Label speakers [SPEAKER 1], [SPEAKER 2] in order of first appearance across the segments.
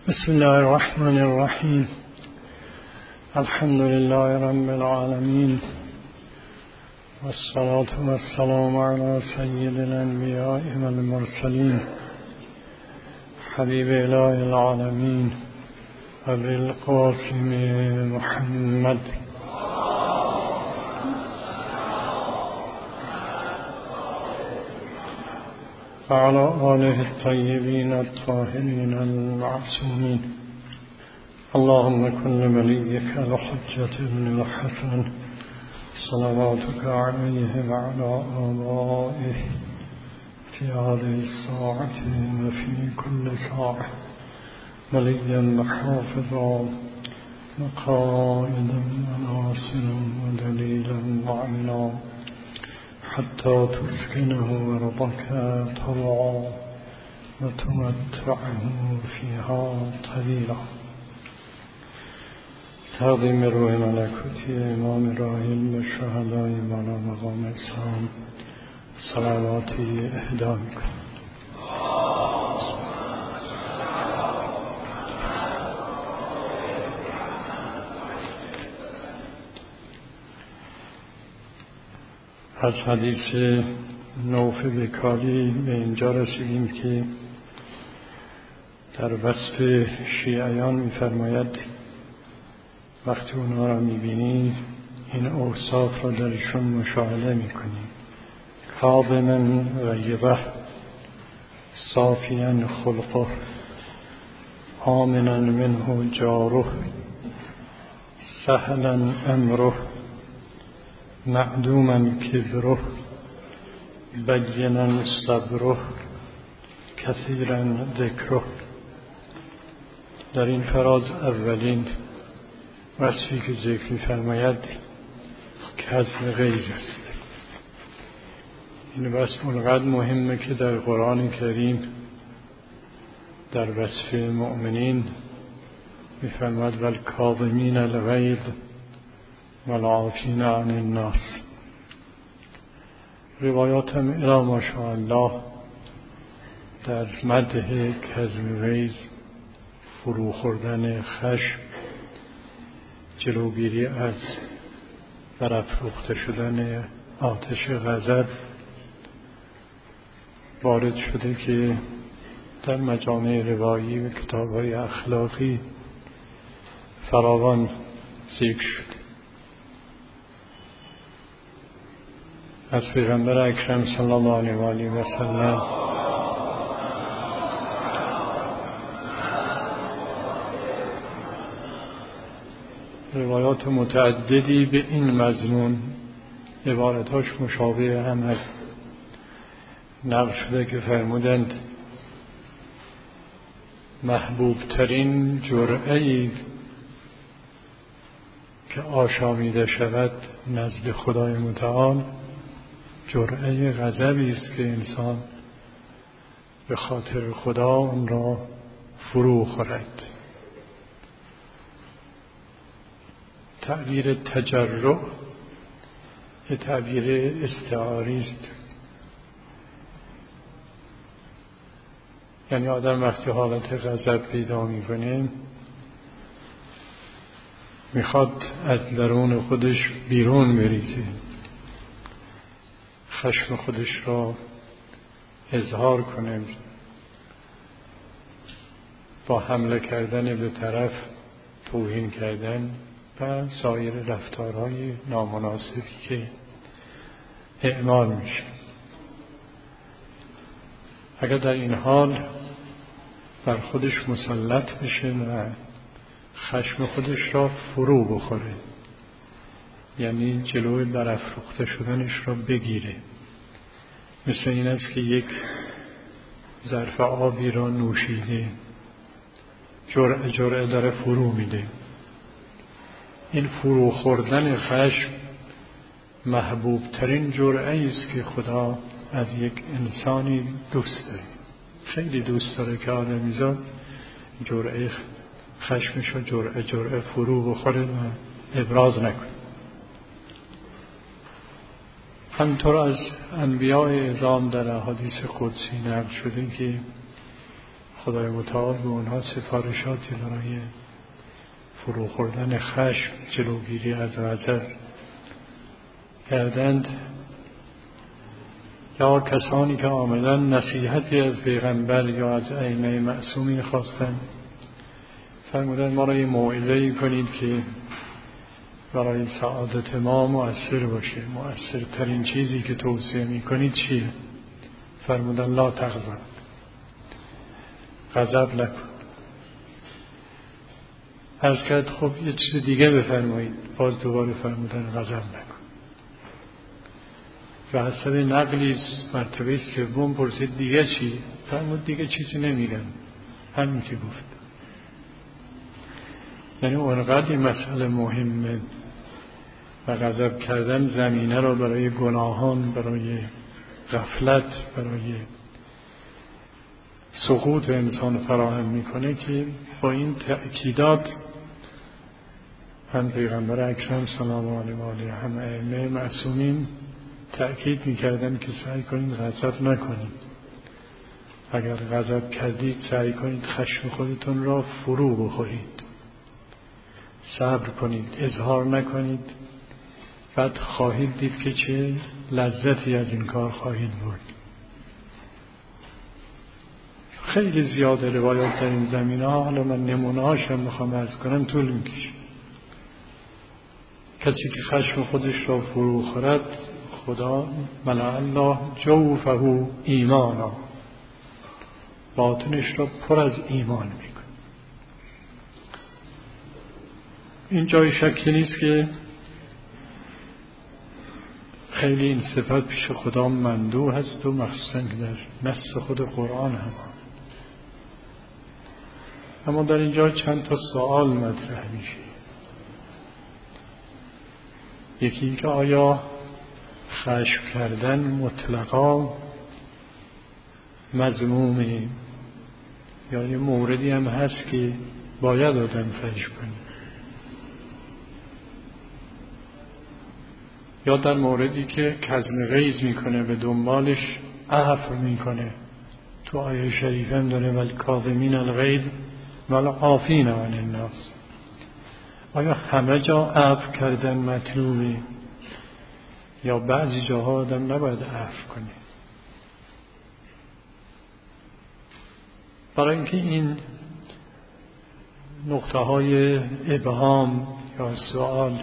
[SPEAKER 1] بسم الله الرحمن الرحيم. الحمد لله رب العالمين، والصلاة والسلام على سيد الأنبياء والمرسلين حبيب إله العالمين أبي القاسم محمد وعلى آله الطيبين الطاهرين المعصومين. اللهم كن لوليك الحجة بن الحسن صلواتك عليه وعلى آبائه في هذه الساعة وفي كل ساعة وليا وحافظا وقائدا وناصرا ودليلا وعينا حتى تسكنه أرضك طوعا وتمتعه فيها طويلا. تعظيم روح ملكوتی امام راحل و شهدای بالا مقام اسلام صلواتی اهدا میکنم. از حدیث نوف بکالی به اینجا رسیدیم که در وصف شیعیان می‌فرماید وقتی اونها را می‌بینی این اوصاف را درشون مشاهده می‌کنی: کاظما غیظه، صافیا خلقه، آمنا منه جاره، سهلا امره، معدوما کبره، بینا صبره، کثیرا ذکره. در این فراز اولین وصفی که ذکر می‌فرماید کظم غیظ است. این وصف اونقدر مهمه که در قرآن کریم در وصف مؤمنین می‌فرماید والکاظمین الغیظ والعافین عن الناس. روایات هم الی ماشاءالله در مدح کظم غیظ، فرو خوردن خشم، جلوگیری از برافروخته شدن آتش غضب وارد شده که در مجامع روایی و کتاب‌های اخلاقی فراوان ذکر شده. از پیغمبر اکرم صلی الله علیه و آله و سلم روایات متعددی به این مضمون عبارتاش مشابه هم هست. نقل شده که فرمودند محبوب ترین جرعه‌ای که آشامیده شود نزد خدای متعال جرعه غضبی است که انسان به خاطر خدا اون را فرو خورد. تعبیر تجرع یه تعبیر استعاری است، یعنی آدم وقتی حالت غضب پیدا میکنه میخواد از درون خودش بیرون بریزه، خشم خودش را اظهار کنه با حمله کردن به طرف، توهین کردن و سایر رفتارهای نامناسبی که اعمال میشه. اگر در این حال بر خودش مسلط بشه و خشم خودش را فرو بخوره، یعنی جلوی برافروخته شدنش را بگیره، مثل این است که یک ظرف آبی را نوشیده جرعه جرعه داره فرو میده. این فرو خوردن خشم محبوب ترین جرعه است که خدا از یک انسانی دوست داره. خیلی دوست داره که آدمیزاد جرعه خشمش رو جرعه جرعه فرو بخوره و ابراز نکنه. همطور از انبیاء اعظام در احادیث قدسی نقل شده که خدای متعال به اونها سفارشاتی برای فرو خوردن خشم، جلوگیری از غضب کردند. یا کسانی که عاملا نصیحتی از پیغمبر یا از ائمه معصومین خواستند، فرمودند ما را یه موعظه‌ای کنید که برای سعادت ما مؤثر باشه. مؤثرترین چیزی که توصیه میکنید چیه؟ فرمودند لا تغضب، غضب نکن. عرض کرد خب یه چیز دیگه بفرمایید. باز دوباره فرمودن غضب نکن. و حسب نقلی مرتبه سوم پرسید دیگه چی؟ فرمود دیگه چیزی نمیگن، همین که گفت. یعنی اونقدر این مسئله مهمه و غضب کردن زمینه را برای گناهان، برای غفلت، برای سقوط انسان فراهم میکنه که با این تأکیدات هم پیغمبر اکرم صلی الله علیه و آله هم ائمه معصومین تأکید میکردن که سعی کنید غضب نکنید. اگر غضب کردید سعی کنید خشم خودتون را فرو بخورید، صبر کنید، اظهار نکنید. بعد خواهید دید که چه لذتی از این کار خواهید برد. خیلی زیاده روایات در این زمینه ها. حالا من نمونه هاشم میخوام عرض کنم، طول میکشه. کسی که خشم خودش را فرو خورد، خدا ملأ الله جوفه ایمانا، باطنش را پر از ایمان میکنه. این جای شکی نیست که خیلی این صفت پیش خدا مندوح هست و مخصوصا که در نص خود قرآن هم. اما در اینجا چند تا سوال مطرح میشه. یکی این که آیا خشم کردن مطلقا مذمومه یا یه موردی هم هست که باید آدم خشم کنه، یا در موردی که کظم غیظ میکنه به دنبالش عفو میکنه. تو آیه شریف هم داره والکاظمین الغیظ والعافین عن الناس. آیا همه جا عفو کردن مطلوبه یا بعضی جاها آدم نباید عفو کنه؟ برای اینکه این نقطه های ابهام یا سوال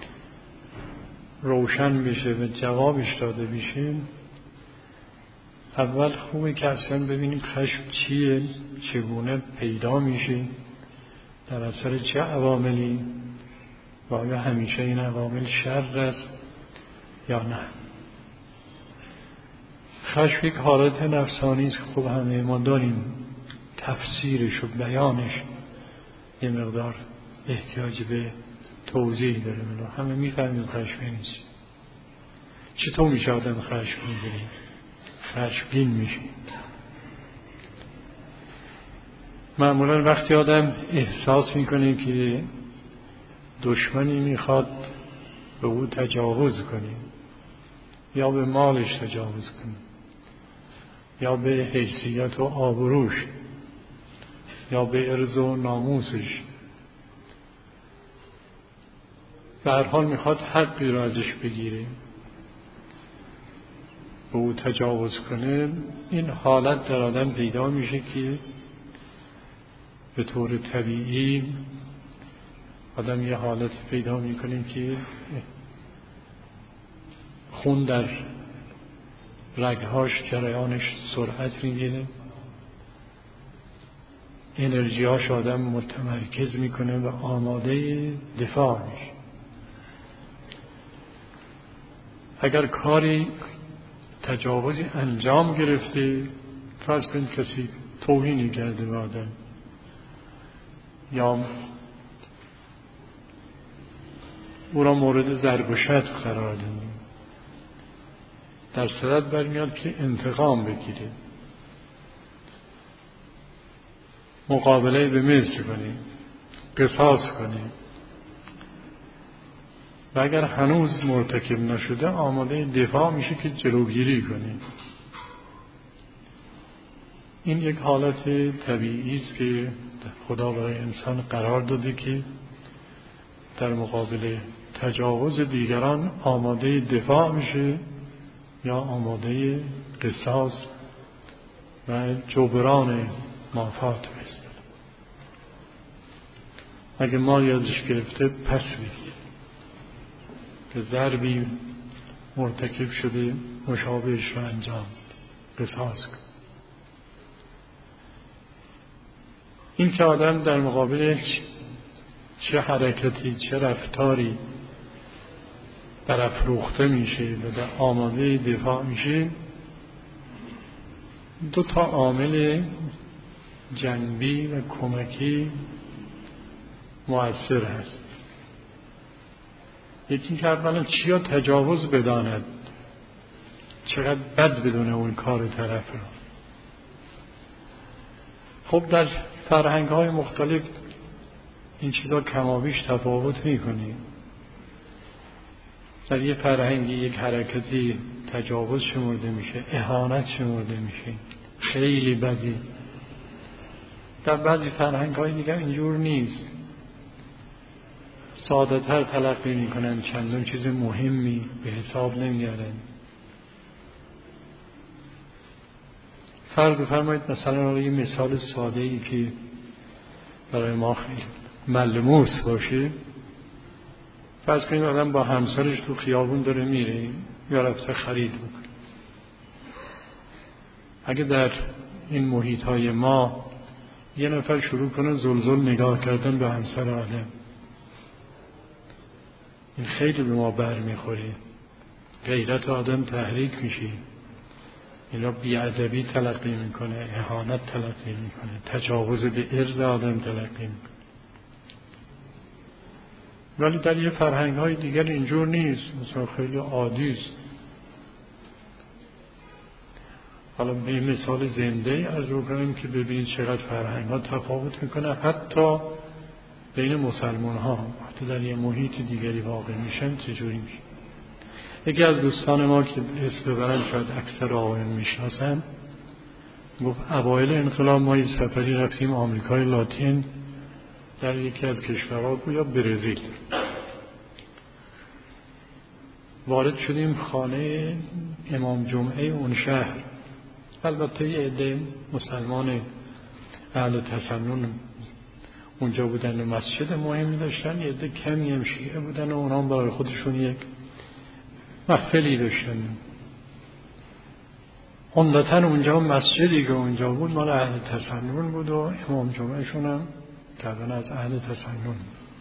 [SPEAKER 1] روشن بشه و جوابش داده بشه، اول خوبه که اصلا ببینیم خشم چیه، چگونه پیدا میشه، در اثر چه عواملی، و آیا همیشه این عوامل شر است یا نه. خشم یک حالت نفسانی است که خب همه ما داریم. تفسیرش و بیانش یه مقدار احتیاج به توضیح داره. همه میفهمیم خشم نیست. چطور میشه آدم خشم میگیره؟ خشمگین میشه. معمولا وقتی آدم احساس میکنه که دشمنی میخواد به او تجاوز کنه، یا به مالش تجاوز کنه، یا به حیثیت و آبروش، یا به عرض و ناموسش، به هر حال میخواد حقی رو ازش بگیره، به او تجاوز کنه، این حالت در آدم پیدا میشه که به طور طبیعی آدم یه حالت پیدا میکنه که خون در رگهاش جریانش سرعت میگیره، انرژیاش آدم متمرکز میکنه و آماده دفاع میشه. اگر کاری تجاوزی انجام گرفته، فرض کنید کسی توهینی کرده به آدم یا او را مورد ضرب و شتم قرار داده، در صورت برمیاد که انتقام بگیره، مقابله به مثل کنه، قصاص کنه، و اگر هنوز مرتکب نشده آماده دفاع میشه که جلوگیری کنه. این یک حالت طبیعی است که خدا برای انسان قرار داده که در مقابل تجاوز دیگران آماده دفاع میشه یا آماده قصاص و جبران مافات است. اگه ما یادش گرفته پس بگیر که ضربی مرتکب شده مشابهش رو انجام قصاص کن. این که آدم در مقابلش چه حرکتی چه رفتاری برافروخته میشه و در آماده دفاع میشه، دو تا عامل جنبی و کمکی مؤثر هست. یکی که اولا چیا تجاوز بداند، چقدر بد بدونه اون کار طرف رو. خب در فرهنگ های مختلف این چیزا کمابیش تفاوت میکنه. در یه فرهنگی یک حرکتی تجاوز شمرده میشه، اهانت شمرده میشه، خیلی بدی. در بعضی فرهنگ های دیگر اینجور نیست، ساده تر تلقی میکنن، چندان چیز مهمی به حساب نمیارن. فرض فرمایید مثلا یه مثال ساده ای که برای ما خیلی ملموس باشه، فرض کنید آدم با همسرش تو خیابون داره میره یا رفته خرید میکنه. اگه در این محیط های ما یه نفر شروع کنه زلزل نگاه کردن به همسر آدم، این خیلی به ما بر میخوره، غیرت آدم تحریک میشه، اینا بی‌ادبی تلقی میکنه، اهانت تلقی میکنه، تجاوز به عرض آدم تلقی میکنه. ولی در یه فرهنگ های دیگر اینجور نیست، مثلا خیلی عادی است. حالا به مثال زنده از رو کنیم که ببینید چقدر فرهنگ ها تفاوت میکنه، حتی بین مسلمان ها وقتی در یه محیط دیگری واقع میشن چجوری میشه. یکی از دوستان ما که اسم ببرن شاید اکثر آقایان میشناسن، گفت اوایل انقلاب ما یه سفری رفتیم آمریکای لاتین، در یکی از کشورها یا برزیل. وارد شدیم خانه امام جمعه اون شهر. البته یه عده مسلمان اهل تسنن اونجا بودن و مسجد مهمی داشتن، یه عده کمی هم شیعه بودن و اونا برای خودشون یک محفلی داشتن. عمدتاً اونجا مسجدی که اونجا بود مال اهل تسنن بود و امام جمعه شون هم تقریبا از اهل تسنن.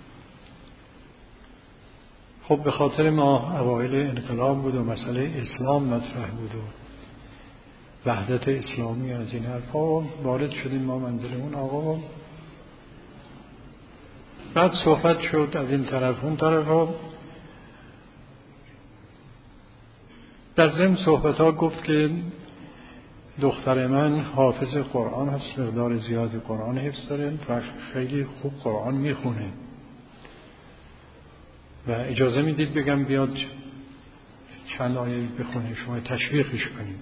[SPEAKER 1] خب به خاطر ما اوایل انقلاب بود و مسئله اسلام مطرح بود و وحدت اسلامی از این حرفا، وارد شدیم ما منزل اون آقا. بعد صحبت شد از این طرف اون طرف. در ضمن صحبت ها گفت که دختر من حافظ قرآن هست، مقدار زیادی قرآن حفظ داره و خیلی خوب قرآن میخونه و اجازه میدید بگم بیاد چند آیه بخونه، شما تشویقش کنیم.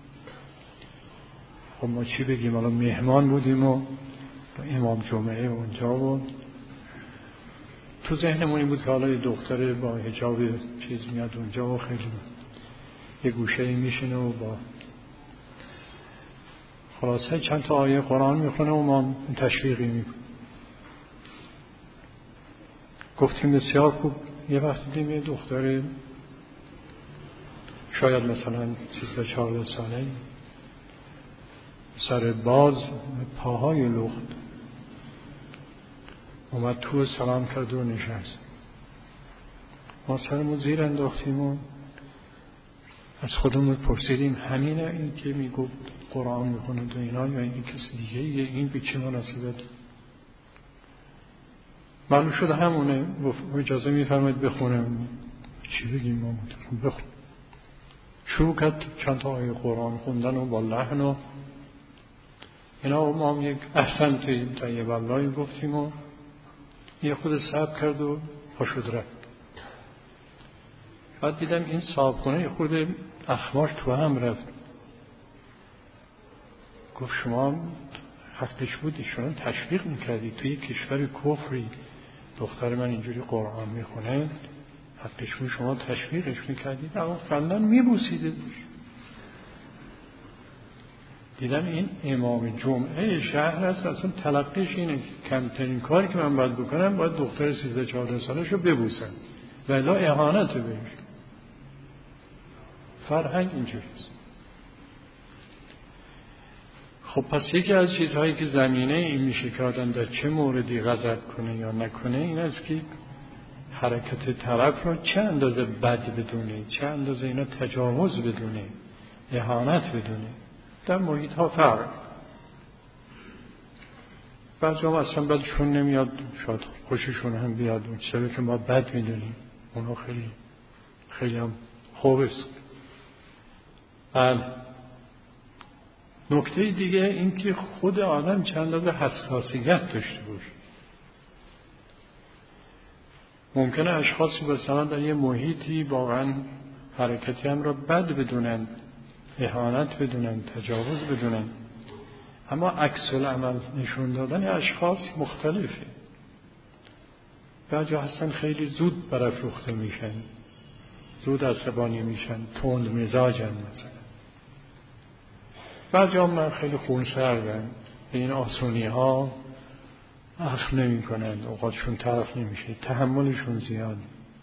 [SPEAKER 1] خب ما چی بگیم، حالا مهمان بودیم و امام جمعه اونجا بود. تو ذهنمون این بود که حالا دختر با حجاب چیز میاد اونجا و خیلی یه گوشه میشینه و با خلاصه چند تا آیه قرآن میخونه و ما تشویقی میکنیم. گفتیم بسیار خوب. یه وقت دیدیم یه دختر شاید مثلا 13-14 ساله، سر باز پاهای لخت، اومد تو سلام کرد و نشست. ما سرمون زیر انداختیم و از خودمون پرسیدیم همینه این که میگفت قرآن میخونه و اینا، یا این کسی دیگه یه این به چه مناسبت؟ معلوم شد همونه. اجازه میفرماید بخونم. چی بگیم ما؟ بخون. شروع کرد چند تا آیه قرآن خوندن و با لحن و اینا و ما هم یک احسنت طیب الله گفتیم و یه خود صبر کرد و پاشد رفت. بعد دیدم این صاحب خونه خورده اخماش تو هم رفت. گفت شما حقش بود شما تشویق میکردید توی کشور کفری دختر من اینجوری قرآن میخونه، حقش بود شما تشویقش میکردید، اما فعلا میبوسیده. دیدم این امام جمعه شهر است، اصلا تلقیش اینه کمترین کاری که من باید بکنم باید دختر 13-14 سالش رو ببوسم و الا اهانت بهش. فرهنگ اینجوریست. خب پس یکی از چیزهایی که زمینه این میشه که آدم در چه موردی غضب کنه یا نکنه این است که حرکت طرف رو چه اندازه بد بدونه، چه اندازه اینا تجاوز بدونه، اهانت بدونه. در محیط ها فرق. بعضی هم اصلا بدشون نمیاد، شاید خوششون هم بیاد، اون چیزایی که ما بد میدونیم اونها خیلی خیلی هم خوب است. نکته دیگه این که خود آدم چند اندازه حساسیت داشته باشه. ممکنه اشخاصی مثلا در یه محیطی واقعا حرکتی هم را بد بدونن، اهانت بدونن، تجاوز بدونن، اما عکس العمل نشون دادن اشخاص مختلفه. بعضی هستن خیلی زود برافروخته میشن، زود عصبانی میشن، تند مزاجن مثلا. بعضی هم خیلی خونسردن، به این آسونی ها اخم نمی کنند، اوقاتشون تلخ نمیشه، تحملشون زیاد.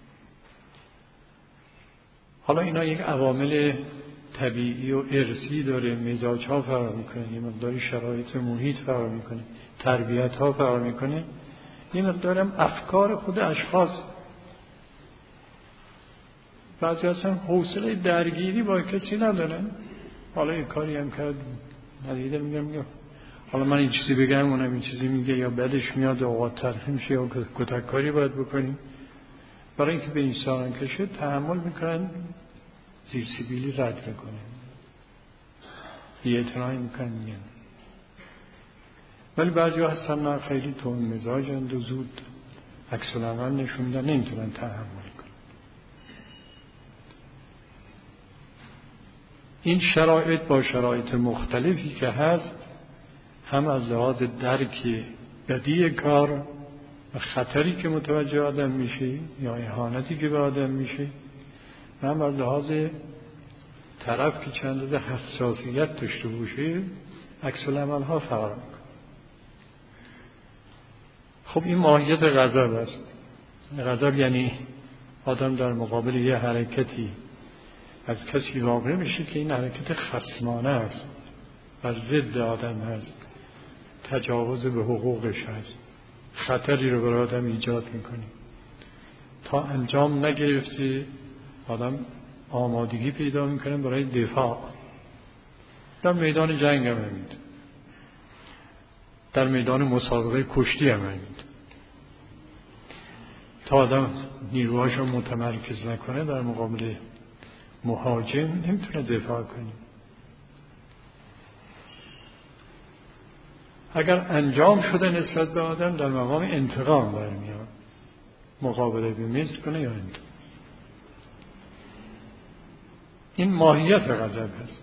[SPEAKER 1] حالا اینا یک عوامل طبیعی و ارثی داره، مزاج ها فرق میکنه، یه مقداری شرایط محیط فرق میکنه، تربیت ها فرق میکنه، یه مقدارم افکار خود اشخاص. بعضی اصلا حوصله درگیری با کسی ندارن، حالا یه کاری هم کرد ندیده میگم حالا من این چیزی بگم اونم این چیزی میگه، یا بعدش میاد اوقات تلخی میشه یا کتککاری باید بکنیم. برای اینکه به این سارن کشه تحمل میکنن، زیر سیبیلی رد میکنن، بی‌اعتنایی میکنن میگن. ولی بعضی ها هستن نه خیلی تند مزاجند و زود عکس العمل نشون میدن، نمیتونن تحمل کنن. این شرایط با شرایط مختلفی که هست، هم از لحاظ درک بدی کار و خطری که متوجه آدم میشه یا اهانتی که به آدم میشه، هم از لحاظ طرف که چند از حساسیت داشته باشه عکس العمل ها فرق میکنه. خب این ماهیت غضب است. غضب یعنی آدم در مقابل یه حرکتی از کسی واقع میشه که این حرکت خصمانه است، بر ضد آدم هست، تجاوز به حقوقش هست، خطری رو برای آدم ایجاد میکنه. تا انجام نگرفته آدم آمادگی پیدا میکنه برای دفاع. در میدان جنگ هم همین، در میدان مسابقه کشتی هم همین. تا آدم نیروهاشو متمرکز نکنه در مقابل مهاجم نمیتونه دفاع کنه. اگر انجام شده نسبت به آدم در مقام انتقام برمیاد، مقابله به مثل کنه یا انتقام. این ماهیت غضب است.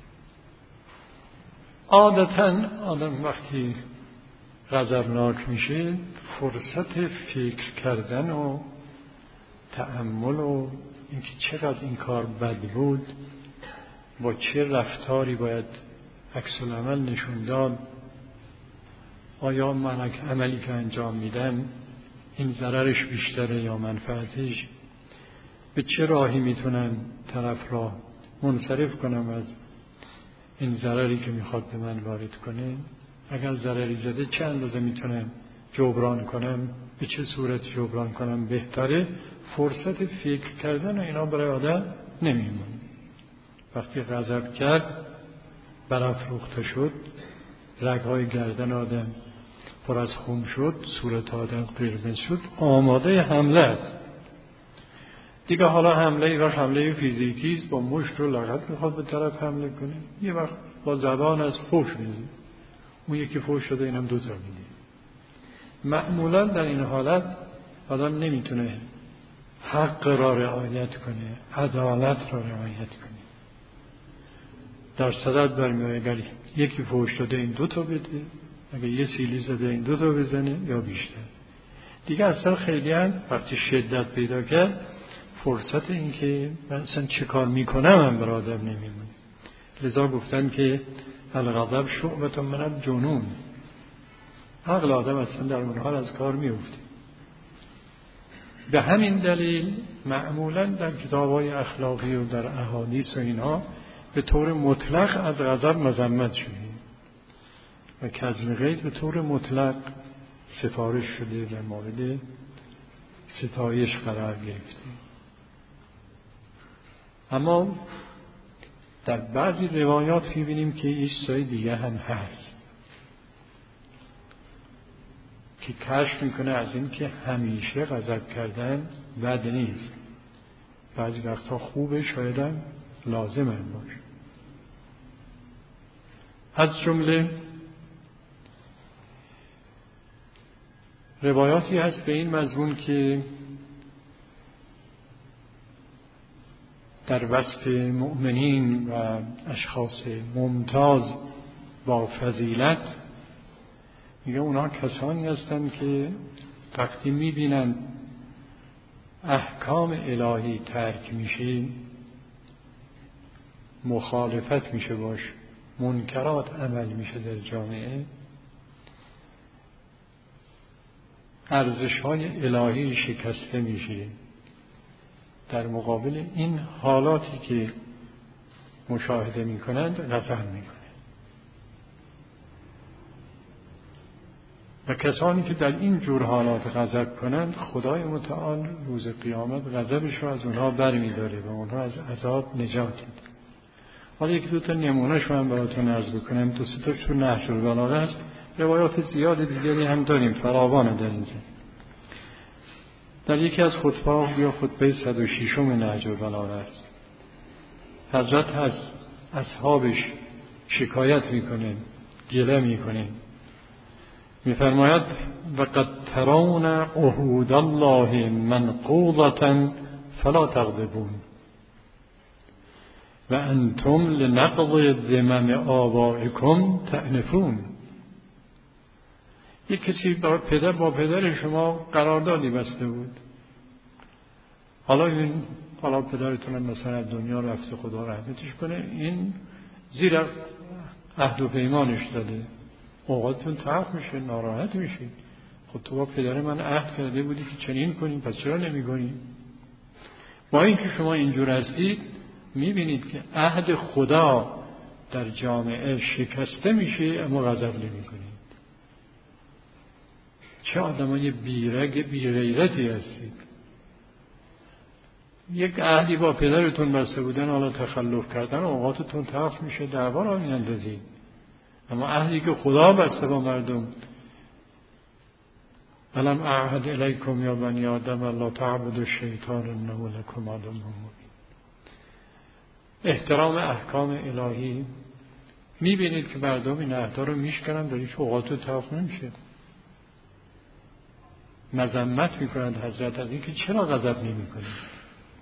[SPEAKER 1] عادتاً آدم وقتی غضبناک میشه فرصت فکر کردن و تأمل و اینکه چقدر این کار بد بود، با چه رفتاری باید عکس العمل نشون داد، آیا من عملی که انجام میدم این ضررش بیشتره یا منفعتش، به چه راهی میتونم طرف را منصرف کنم از این ضرری که میخواد به من وارد کنه، اگر ضرری زده چه اندازه میتونم جبران کنم، به چه صورت جبران کنم بهتره. فرصت فکر کردن و اینا برای آدم نمیمونه. وقتی غضب کرد برافروخته شد، رگهای گردن آدم پر از خون شد، صورت آدم قرمز شد، آماده حمله است دیگه. حالا حمله یه وقت حمله فیزیکی است، با مشت و لغت میخواد به طرف حمله کنه، یه وقت با زبان از فحش میده، اون یکی فحش شده اینم دوتا میده. معمولا در این حالت آدم نمیتونه حق را رعایت کنه، عدالت را رعایت کنه. در صدد برمیاد اگر یکی فحش داده این 2 تا بده، اگه یه سیلی زده این 2 تا بزنه یا بیشتر. دیگه اصلا خیلی هم وقتی شدت پیدا کرد فرصت این که من اصلا چه کار میکنم هم بر آدم نمیمونه. لذا گفتن که الغضب شعبة من الجنون، عقل آدم اصلا در اون حال از کار میفته. به همین دلیل معمولا در کتاب‌های اخلاقی و در احادیث و اینها به طور مطلق از غضب مذمت شده و کظم غیظ به طور مطلق سفارش شده و مورد ستایش قرار گرفته. اما در بعضی روایات می‌بینیم که یه چیزای دیگه هم هست که کشف میکنه از این که همیشه غضب کردن بد نیست، بعضی وقتا خوبه، شاید هم لازم هم باشه. از جمله روایاتی هست به این مضمون که در وصف مؤمنین و اشخاص ممتاز با فضیلت میگه اونها کسانی هستند که وقتی میبینن احکام الهی ترک میشه، مخالفت میشه باش، منکرات عمل میشه در جامعه، ارزش‌های الهی شکسته میشه، در مقابل این حالاتی که مشاهده میکنند غضب میکنند. و کسانی که در این جور حالات غضب کنند خدای متعال روز قیامت غضبش رو از اونها برمی‌داره و اونها از عذاب نجات میده. حالا 1-2 تا نمونه‌شو هم براتون عرض بکنم. 2-3 تاش تو نهج البلاغه است، روایات زیاد دیگری هم داریم فراوان در این زمینه. در یکی از خطبه‌ها یا خطبه 106 نهج البلاغه است، حضرت از اصحابش شکایت میکنه، گله میکنه، میفرماید وقد ترون عهود الله منقوضة فلا تغضبون و انتم لنقض ذمم آبائكم تأنفون. یک کسی با پدر شما قراردادی بسته بود، حالا پدرتون مثلا دنیا رفته، خدا رحمتش کنه، این زیر عهد و پیمانش داده، اوقاتتون تلخ میشه، ناراحت میشید. خب تو با پدر من عهد کرده بودی که چنین کنیم، پس چرا نمی کنیم؟ با اینکه شما اینجور هستید میبینید که عهد خدا در جامعه شکسته میشه اما غضب نمی کنید. چه آدمای بیرگ بیغیرتی هستید. یک عهدی با پدرتون بسته بودن، حالا تخلف کردن، اوقاتتون تلخ میشه، دعوا را میاندازید. اما عهدی که خدا بسته با مردم، الم اعهد الیکم یا بنی آدم لا تعبدوا الشیطان انه لکم عدو مبین. احترام احکام الهی، میبینید که مردم این عهدها رو میشکنن، در هیچ اوقات تلخ نمیشه. مذمت میکنند حضرت از این که چرا غضب نمیکنید.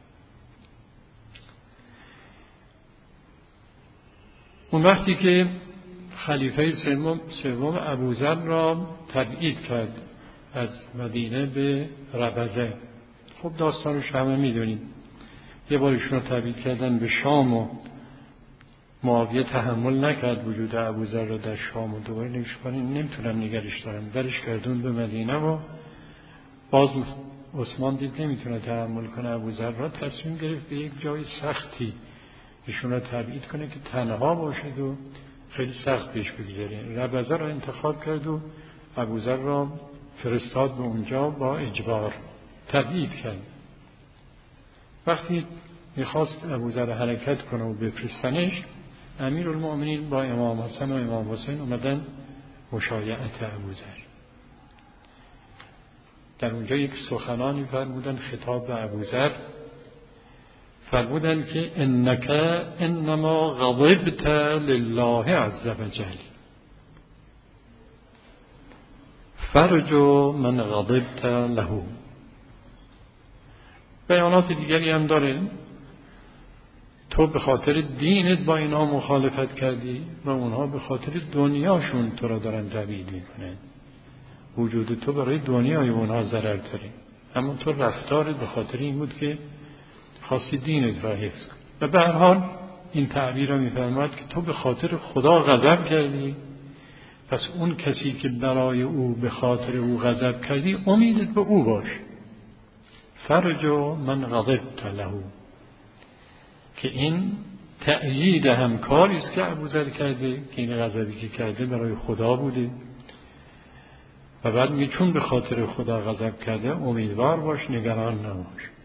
[SPEAKER 1] اون وقتی که خلیفه سوم ابوذر را تبعید کرد از مدینه به ربضه، خب داستانش همه میدونید. یه بار ایشون رو تبعید کردن به شام و معاویه تحمل نکرد وجود ابوذر را در شام و دوباره نمیتونن نگرش دارن، برش کردون به مدینه و باز عثمان دید نمیتونه تحمل کنه ابوذر را، تصمیم گرفت به یک جای سختی ایشون را تبعید کنه که تنها باشد و خیلی سخت پیش بگذاره. ربضه را انتخاب کرد و ابوذر را فرستاد به اونجا، با اجبار تبعید کرد. وقتی میخواست ابوذر حرکت کنه و بفرستنش، امیرالمؤمنین با امام حسن و امام حسین اومدن مشایعت ابوذر. در اونجا یک سخنانی فرمودن خطاب به ابوذر، فرمودن که انک انما غضبت لله عز وجل فرجو من غضبت له. بیانات دیگری هم داره. تو به خاطر دینت با اینا مخالفت کردی و اونها به خاطر دنیاشون تو را دارن تبعید میکنن. وجود تو برای دنیای اونها ضرر داره، اما تو رفتارت به خاطر این بود که خواستی دینت را حفظ کن. و به هر حال این تعبیر را می‌فرماید که تو به خاطر خدا غضب کردی، پس اون کسی که برای او به خاطر او غضب کردی امیدت به او باش. فرجو من غضبت له، که این تأیید همکاری است که ابوذر کرده، که این غضبی که کرده برای خدا بوده. و بعد میگه چون به خاطر خدا غضب کرده امیدوار باش، نگران نباش.